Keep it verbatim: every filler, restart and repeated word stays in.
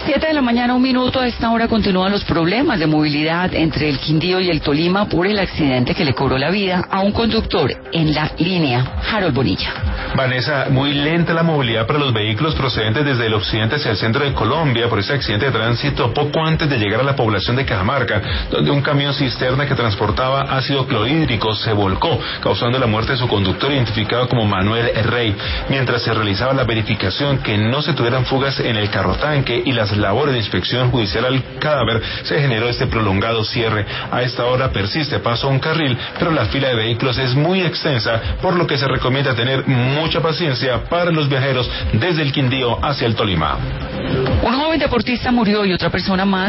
Siete de la mañana, un minuto. A esta hora continúan los problemas de movilidad entre el Quindío y el Tolima por el accidente que le cobró la vida a un conductor en la línea. Harold Bonilla. Vanessa, muy lenta la movilidad para los vehículos procedentes desde el occidente hacia el centro de Colombia por ese accidente de tránsito poco antes de llegar a la población de Cajamarca, donde un camión cisterna que transportaba ácido clorhídrico se volcó, causando la muerte de su conductor, identificado como Manuel Rey, mientras se realizaba la verificación que no se tuvieran fugas en el carro tanque y las labores de inspección judicial al cadáver, se generó este prolongado cierre. A esta hora persiste paso a un carril, pero la fila de vehículos es muy extensa, por lo que se recomienda tener mucha paciencia para los viajeros desde el Quindío hacia el Tolima. Un joven deportista murió y otra persona más